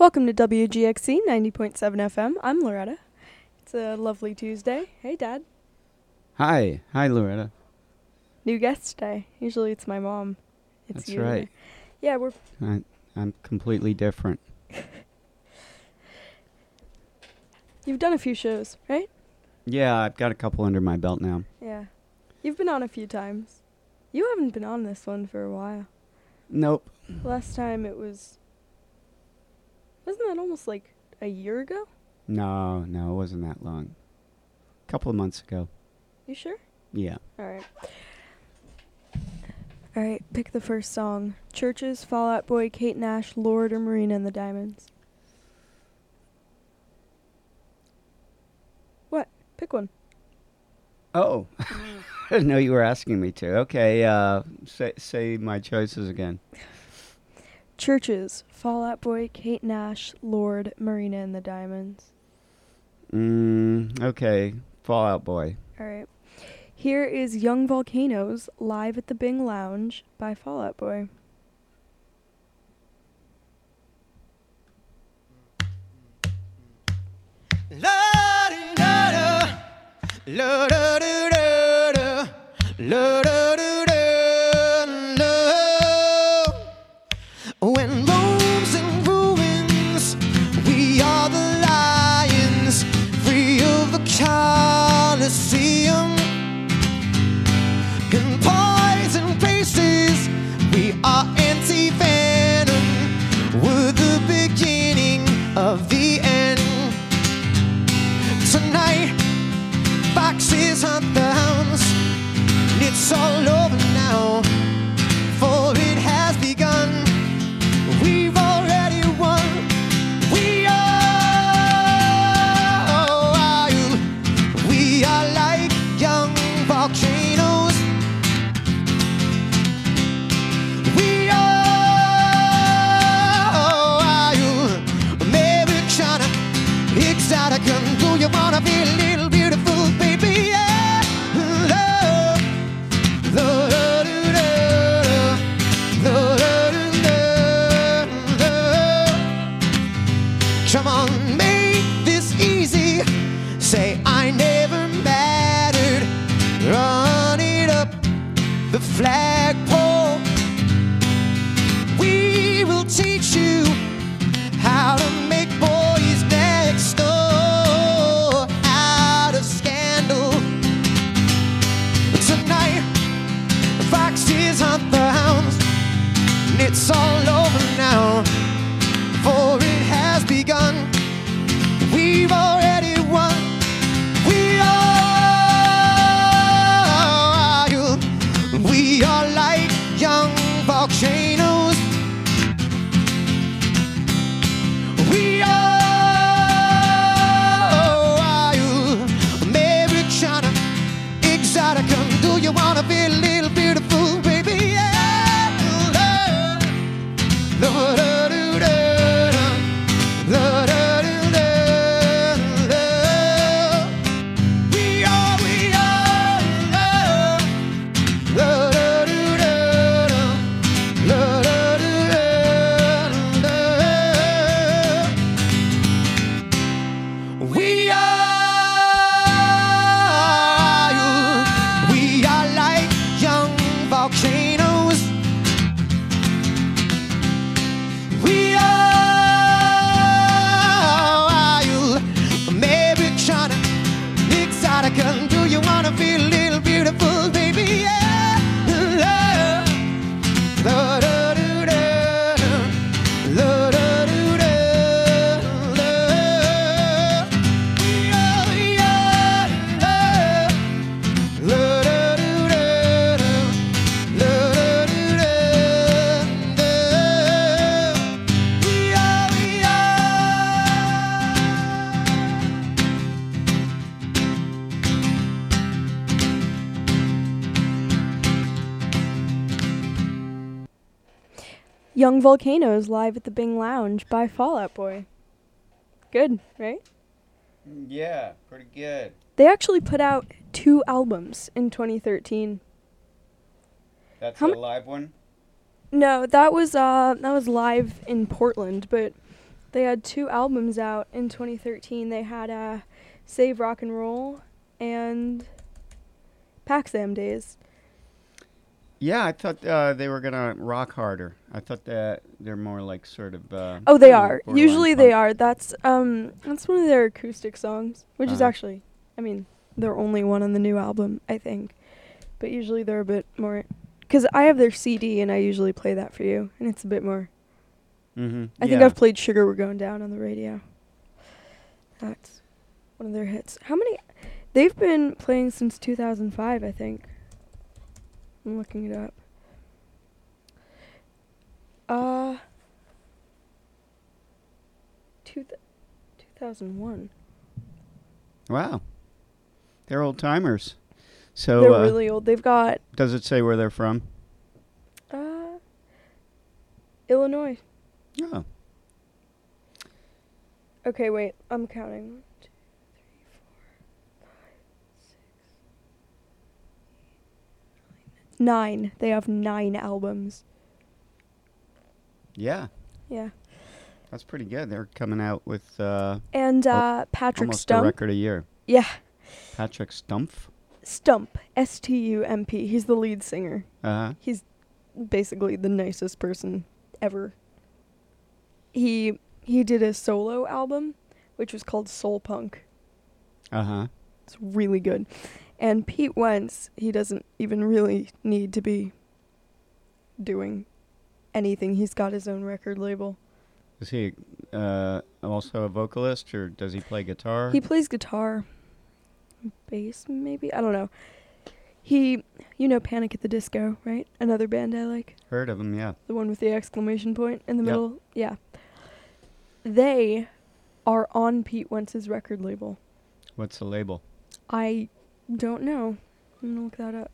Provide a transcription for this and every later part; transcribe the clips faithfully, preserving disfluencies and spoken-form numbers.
Welcome to W G X C ninety point seven F M. I'm Loretta. It's a lovely Tuesday. Hey, Dad. Hi. Hi, Loretta. New guest today. Usually it's my mom. It's That's you right. today. Yeah, we're... I, I'm completely different. You've done a few shows, right? Yeah, I've got a couple under my belt now. Yeah. You've been on a few times. You haven't been on this one for a while. Nope. Last time it was... Wasn't that almost like a year ago? No, no, it wasn't that long. A couple of months ago. You sure? Yeah. All right. All right, pick the first song. Churches, Fall Out Boy, Kate Nash, Lord, or Marina and the Diamonds. What? Pick one. Oh. I didn't know you were asking me to. Okay, uh, say, say my choices again. Churches, Fall Out Boy, Kate Nash, Lord, Marina and the Diamonds. Mm, okay, Fall Out Boy. All right. Here is Young Volcanoes, live at the Bing Lounge by Fall Out Boy. La-da-da-da, la-da-da-da-da, la-da-da-da-da. When Rome's in ruins, we are the lions, free of the Colosseum. In poison places, we are anti-venom. We're the beginning of the end. Tonight, foxes hunt the hounds. It's all over now, for it has begun. We've already won. We are wild. We are like young volcanoes. We are wild. Americana, exotica. Do you wanna be a little beautiful, baby? Yeah. Love, love, love, love. Come on, make this easy. Say I never mattered. Run it up the flagpole. We will teach you how to make boys next door out of scandal. Tonight, foxes hunt the hounds. It's all over now, for it has begun. We've already won. We are wild. We are like young volcanoes. We are wild. Americana, exotica. Do you wanna be a little beautiful, baby? Yeah. Love, love, love, love. We are, we are love. Love, love, love. We are, we are like young volcanoes. We are wild, Americana, exotica. Do you wanna be a little beautiful, baby? Yeah. Love, love, love, love, love. We are, we are love, love, love, love. We are, we Young Volcanoes, live at the Bing Lounge by Fall Out Boy. Good, right? Yeah, pretty good. They actually put out two albums in twenty thirteen. That's How a m- live one? No, that was uh that was live in Portland, but They had two albums out in twenty thirteen. They had uh, Save Rock and Roll and Paxam Days. Yeah, I thought uh, they were gonna rock harder. I thought that they're more like sort of. Uh, Oh, they you know, are. borderline Usually they punk. are. That's um that's one of their acoustic songs, which is Uh-huh. actually, I mean, their only one on the new album, I think. But usually they're a bit more, cuz I have their C D and I usually play that for you, and it's a bit more. Mm-hmm. I think yeah. I've played Sugar We're Going Down on the radio. That's one of their hits. How many? They've been playing since two thousand five, I think. I'm looking it up. Uh, two th- two thousand one. Wow, they're old timers. So They're uh, really old. They've got does it say where they're from? uh, Illinois. Oh, Okay, wait. I'm counting. One, two, three, four, five, six, nine. Nine. They have nine albums. yeah, Yeah. that's pretty good. They're coming out with uh, And uh, Patrick almost a Stump. record a year. Yeah. Patrick Stumpf. Stump. S T U M P. He's the lead singer. Uh-huh. He's basically the nicest person ever. He he did a solo album, which was called Soul Punk. Uh-huh. It's really good. And Pete Wentz, he doesn't even really need to be doing anything. He's got his own record label. Is he uh, also a vocalist, or does he play guitar? He plays guitar. Bass, maybe? I don't know. He, you know Panic at the Disco, right? Another band I like. Heard of him, yeah. The one with the exclamation point in the Yep. middle. Yeah. They are on Pete Wentz's record label. What's the label? I don't know. I'm gonna look that up.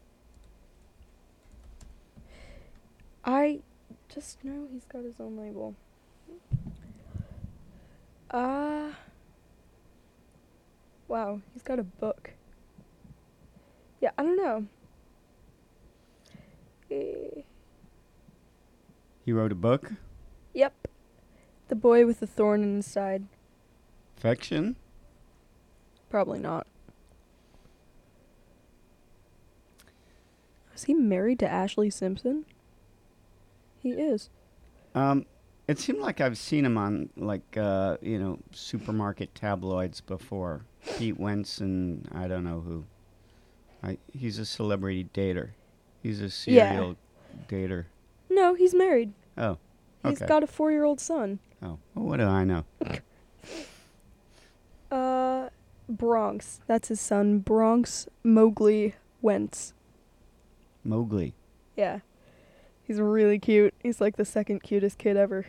I just know he's got his own label. Uh wow, he's got a book. Yeah, I don't know. Eh, He wrote a book? Yep. The Boy with the Thorn in His Side. Affection? Probably not. Was he married to Ashley Simpson? He is. Um, it seemed like I've seen him on, like, uh, you know, supermarket tabloids before. Pete Wentz and I don't know who. I, he's a celebrity dater. He's a Yeah. serial dater. No, he's married. Oh, He's okay. got a four-year-old son. Oh, well, what do I know? Uh, Bronx. That's his son. Bronx Mowgli Wentz. Mowgli. Yeah. He's really cute. He's like the second cutest kid ever.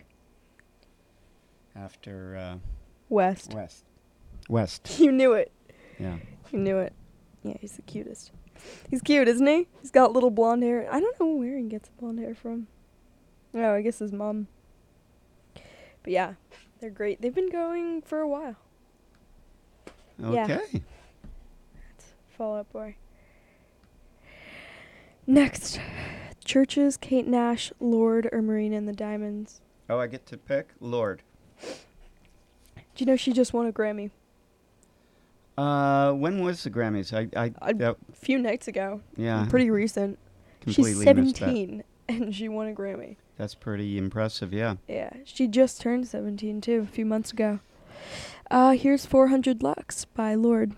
After uh, West. West. West, You knew it. yeah. You knew it. Yeah, he's the cutest. He's cute, isn't he? He's got little blonde hair. I don't know where he gets blonde hair from. Oh, I guess his mom. But yeah, they're great. They've been going for a while. Yeah. Okay. That's Fall Out Boy. Next, Churches, Kate Nash, Lord, or Marina and the Diamonds. Oh, I get to pick? Lord. Do you know she just won a Grammy? Uh, when was the Grammys? I, I, A that, few nights ago. yeah. Pretty recent. completely She's missed that. seventeen and she won a Grammy. That's pretty impressive, yeah. Yeah, she just turned seventeen too, a few months ago. Uh, here's four hundred Lux by Lord.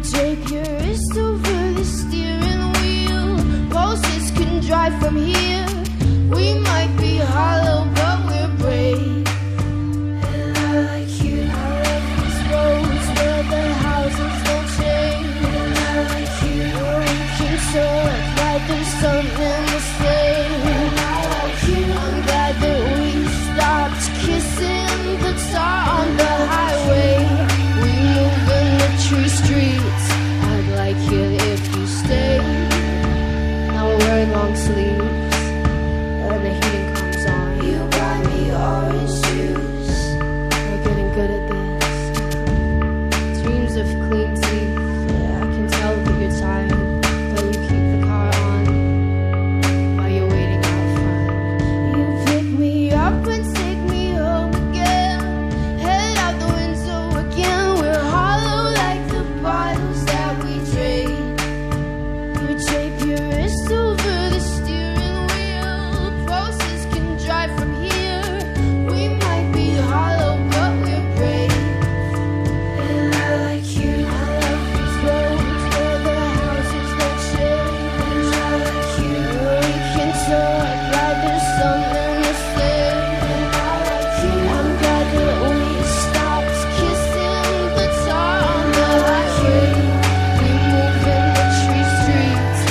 tape your wrist over the steering wheel. Roses can drive from here. We might be hollow, but we're brave. And I like you. I love these roads where the houses don't change. And I like you. We can talk like there's something to say. And I like you. I'm glad that we stopped kissing the tar on the highway. We move in the tree streets. I'd like it if you stayed. Now we're wearing long sleeves and the heating comes on. You buy me orange juice. We're getting good at this. Dreams of clean teeth. Yeah, I can tell that you're tired, but you keep the car on while you're waiting out front. You pick me up and take me home again. Head out the window again. We're hollow like the bottles that we trade. You tape your wrist over the steering wheel. Roses can drive from here. We might be hollow, but we're brave. And I like you. I love these roads where the houses don't change. I like you. We can talk like there's something to say. And I like you. I'm glad that we stopped kissing the tar on the highway. We move in the tree streets.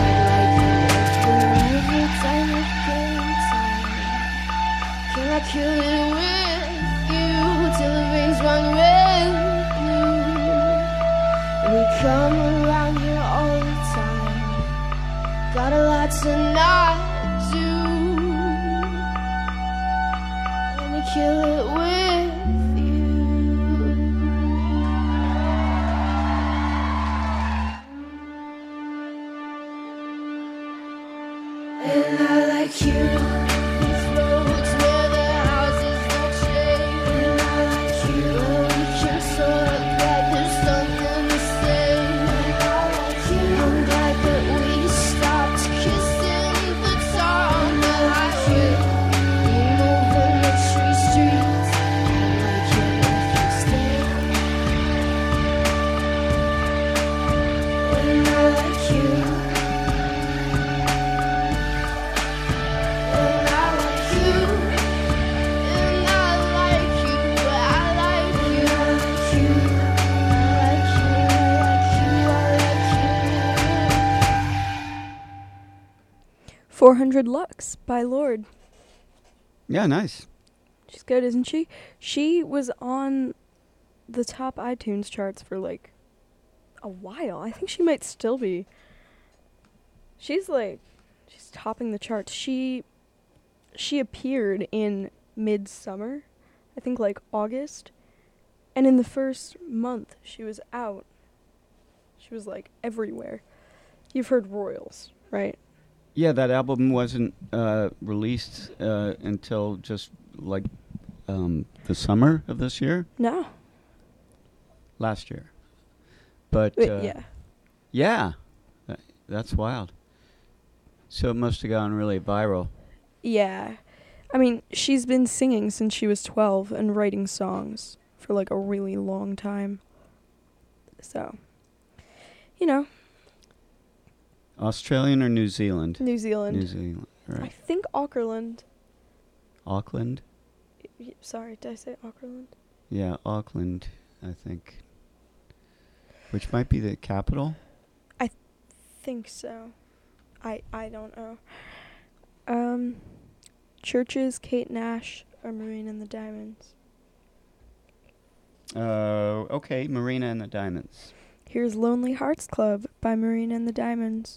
I'd like it if we never done again time. Can I kill it with you till the veins run red? We come around here all the time. Got a lot to not do. Let me kill it with you. And I like you. These roads where the houses don't change. And I like you. We can talk like there's something to say. And I like you. I'm glad that we stopped kissing the tar on the highway. We move in the tree streets. I like you if you stay. And I like you. And I like you. And I like you. I like you. I like you. I like you. I like you. four hundred Lux by Lorde. Yeah, nice. She's good, isn't she? She was on the top iTunes charts for like a while. I think she might still be. She's like, she's topping the charts. She, she appeared in Midsummer, I think like August, and in the first month she was out. She was like everywhere. You've heard Royals, right? Yeah, that album wasn't uh, released uh, until just like um, the summer of this year, No. last year. But Wait, uh, yeah. yeah, That- that's wild. So it must have gone really viral. Yeah. I mean, she's been singing since she was twelve and writing songs for like a really long time. So, you know, Australian or New Zealand? New Zealand. New Zealand, I right. think Auckland. Auckland? Y- Sorry, did I say Auckland? Yeah, Auckland, I think. Which might be the capital? Think so. I I don't know. Um, Churches, Kate Nash, or Marina and the Diamonds. Uh, okay, Marina and the Diamonds. Here's Lonely Hearts Club by Marina and the Diamonds.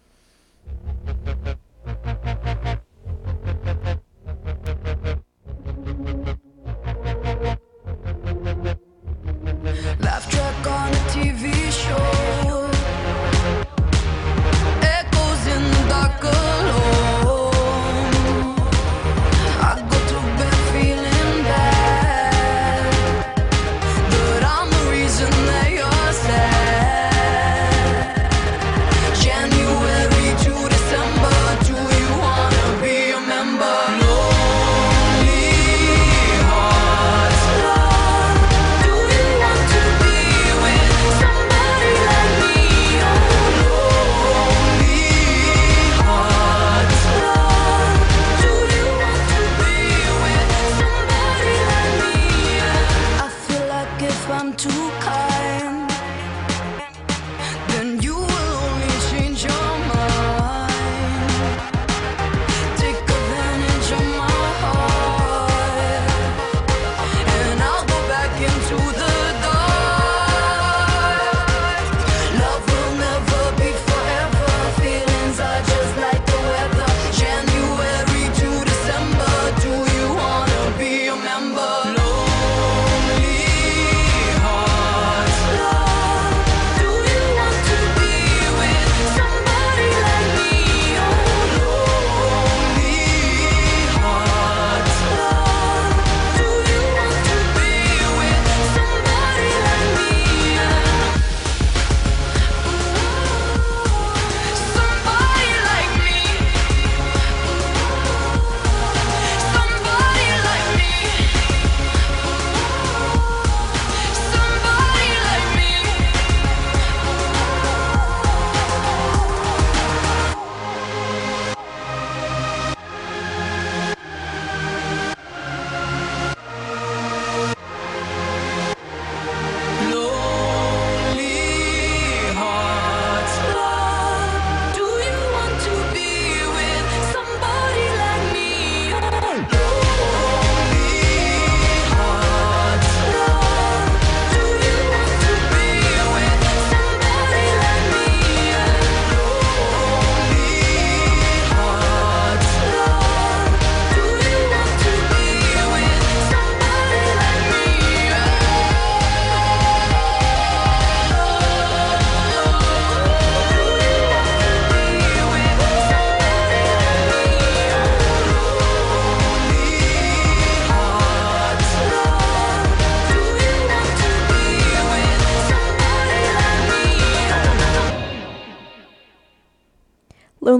Laugh track on a T V show. Echoes in the dark alone. I go to bed feeling bad, but I'm the reason that you're sad. January to December.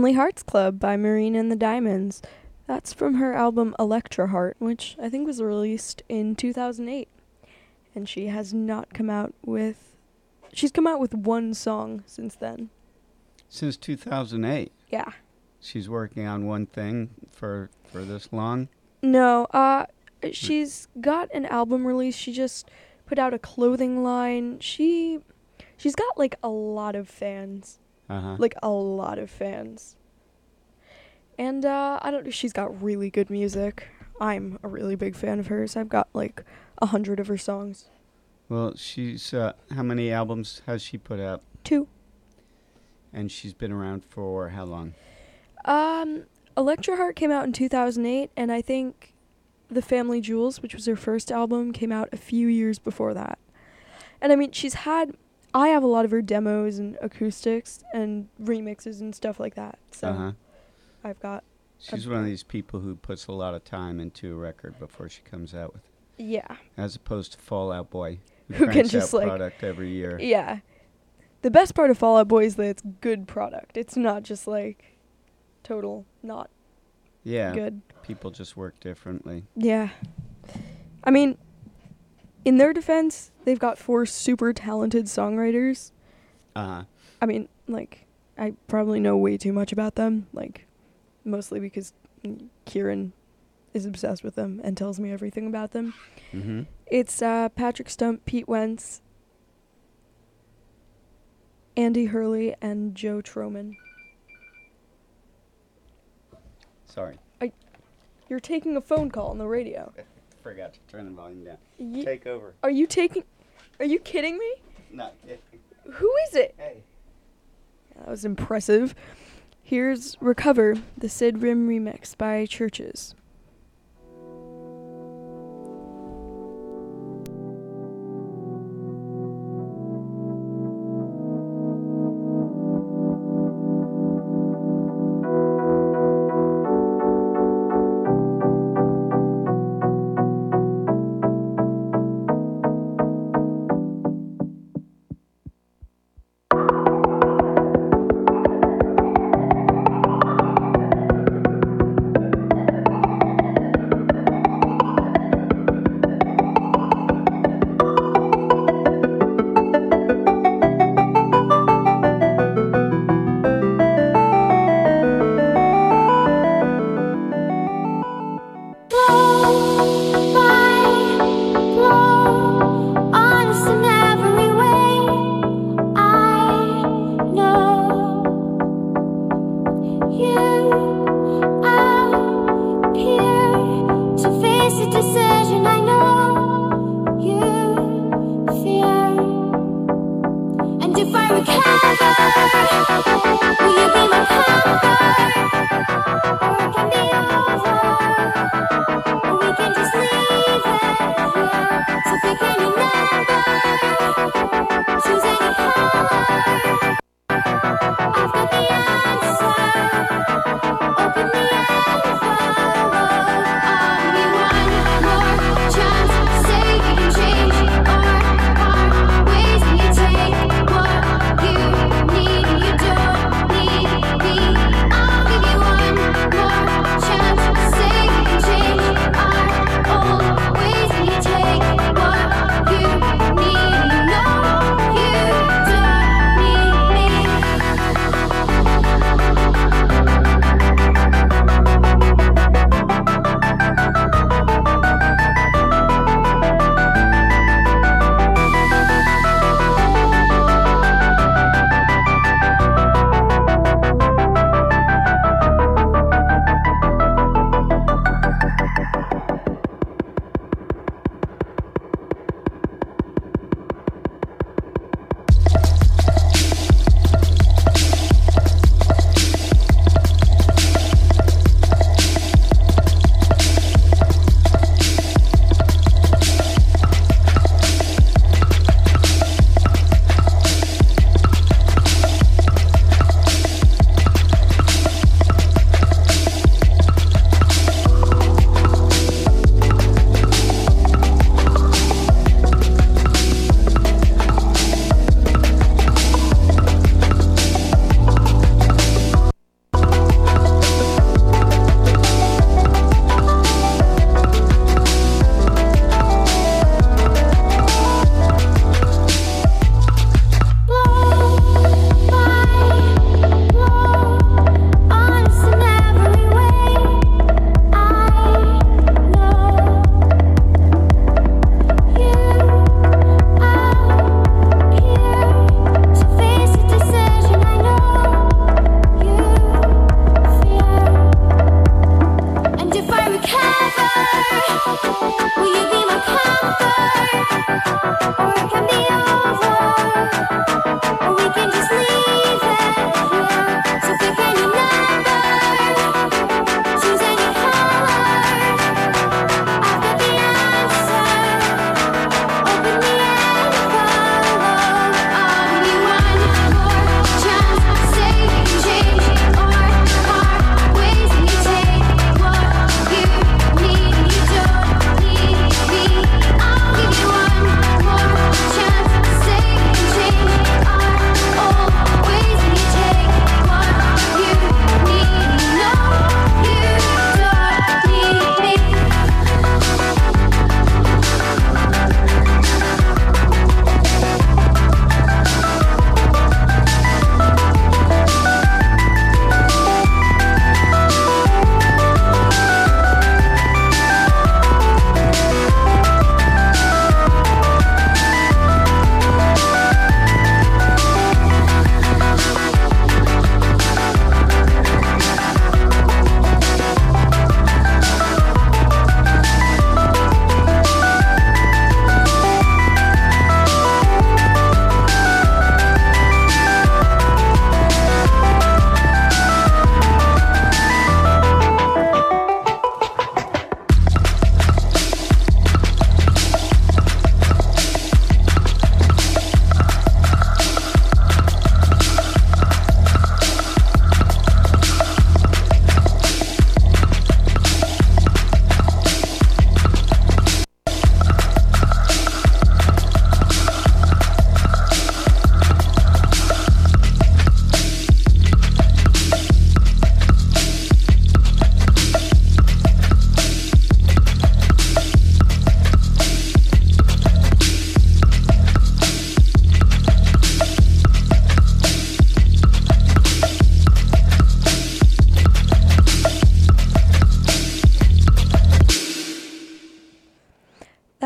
Lonely Hearts Club by Marina and the Diamonds. That's from her album Electra Heart, which I think was released in two thousand eight. And she has not come out with... She's come out with one song since then. Since two thousand eight. Yeah. She's working on one thing for for this long. No, uh, she's got an album release. She just put out a clothing line. She, she's got like a lot of fans, Uh-huh. like a lot of fans. And uh, I don't. She's got really good music. I'm a really big fan of hers. I've got like a hundred of her songs. Well, she's uh, how many albums has she put out? Two. And she's been around for how long? Um, Electra Heart came out in two thousand eight, and I think The Family Jewels, which was her first album, came out a few years before that. And I mean, she's had, I have a lot of her demos and acoustics and remixes and stuff like that. So Uh-huh. I've got, She's one of these people who puts a lot of time into a record before she comes out with it, yeah, as opposed to Fall Out Boy, who, Who can cranks just, out like- product every year. yeah. The best part of Fall Out Boy is that it's good product. It's not just like total not Yeah, good. people just work differently. Yeah. I mean, in their defense, they've got four super talented songwriters. Uh-huh. I mean, like, I probably know way too much about them, like, mostly because Kieran is obsessed with them and tells me everything about them. Mm-hmm. It's uh, Patrick Stump, Pete Wentz, Andy Hurley, and Joe Troman. Sorry. You're taking a phone call on the radio. Forgot to turn the volume down. Ye- Take over. Are you taking... Are you kidding me? No. Who is it? Hey. That was impressive. Here's Recover, the Sid Rim remix by Churches.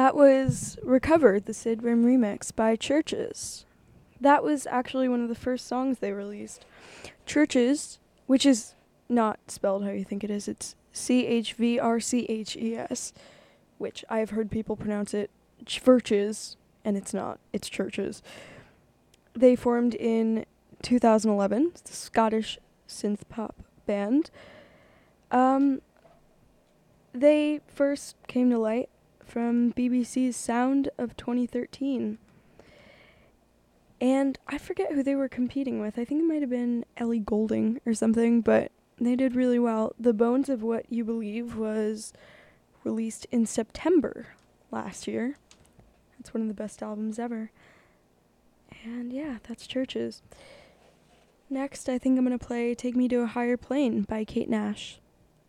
that was Recovered, the Sid Rim remix by Churches. That was actually one of the first songs they released. Churches, which is not spelled how you think it is, it's C H V R C H E S, which I have heard people pronounce it churches, and it's not, it's Churches. They formed in two thousand eleven, it's a Scottish synth pop band. Um, they first came to light from B B C's Sound of twenty thirteen. And I forget who they were competing with. I think it might have been Ellie Goulding or something, but they did really well. The Bones of What You Believe was released in September last year. It's one of the best albums ever. And yeah, that's Churches. Next, I think I'm going to play Take Me to a Higher Plane by Kate Nash.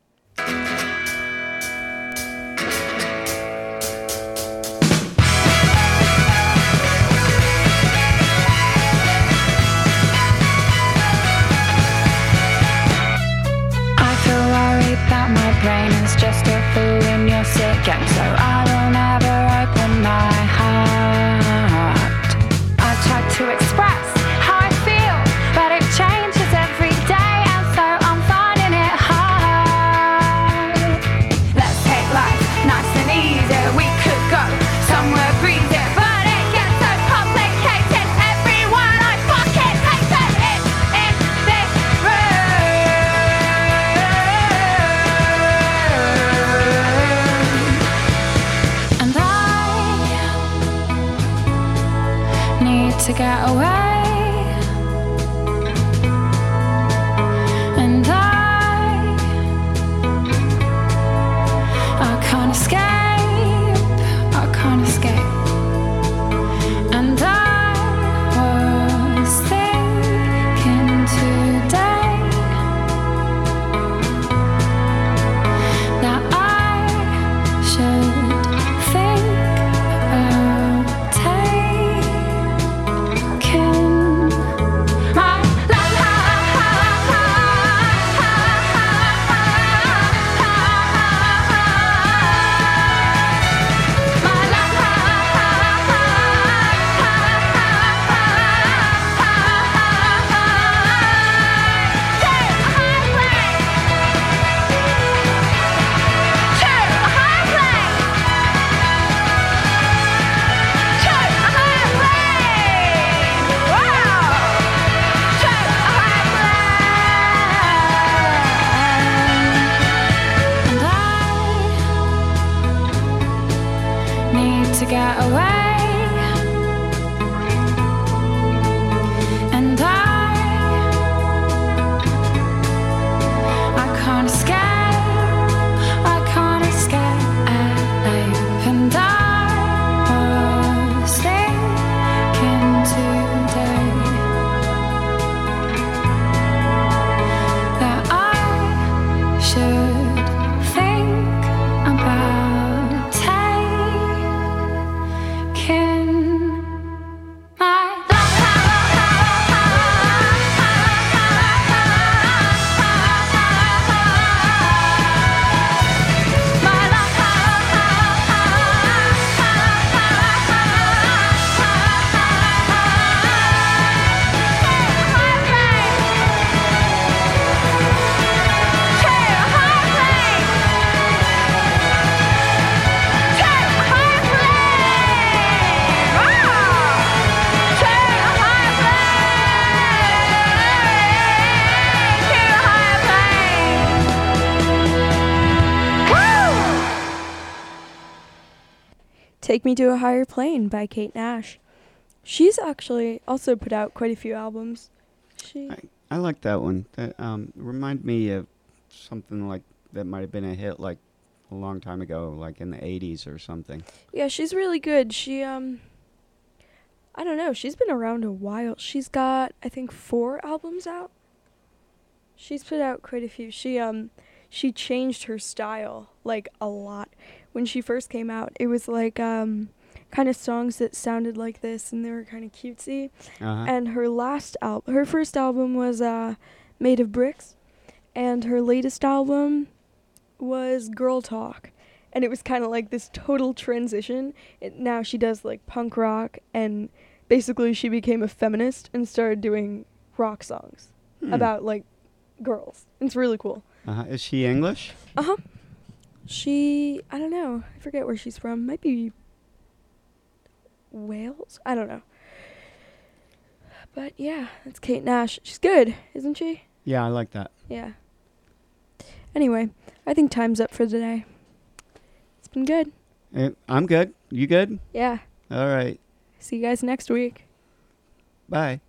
That my brain is just a fool in your sick game, so I will never open my heart. I try to express how I feel, but it changes every day, and so I'm finding it hard. Let's take life nice and easy. We could go somewhere breezy, but it gets so complicated. Everyone I fucking hate it in, in this room. And I need to get away, and I I can't escape, I can't escape. And I was thinking today that I should think about taking my to get away, and I I can't escape, I can't escape, and I was thinking today that I should think about taking my Take Me to a Higher Plane by Kate Nash. She's actually also put out quite a few albums. She I, I like that one. That um remind me of something like that might have been a hit like a long time ago, like in the eighties or something. Yeah, she's really good. She um I don't know, she's been around a while. She's got I think four albums out. She's put out quite a few. She um she changed her style like a lot. When she first came out, it was like um kind of songs that sounded like this, and they were kind of cutesy. Uh-huh. And her last album, her first album was uh Made of Bricks, and her latest album was Girl Talk. and it was kind of like this total transition. It, now she does like punk rock, and basically she became a feminist and started doing rock songs Hmm. about like girls. It's really cool. Uh-huh. Is she English? Uh-huh. She, I don't know. I forget where she's from. Might be Wales? I don't know. But yeah, that's Kate Nash. She's good, isn't she? Yeah, I like that. Yeah. Anyway, I think time's up for today. It's been good. Eh, I'm good. You good? Yeah. All right. See you guys next week. Bye.